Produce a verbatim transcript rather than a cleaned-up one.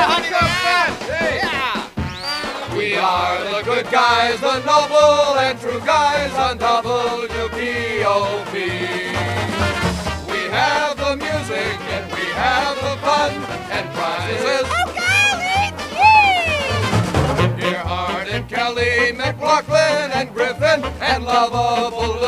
We are the good guys, the noble and true guys on W P O P. We have the music and we have the fun and prizes. Oh, golly gee! Gerhard and Kelly, McLaughlin and Griffin and lovable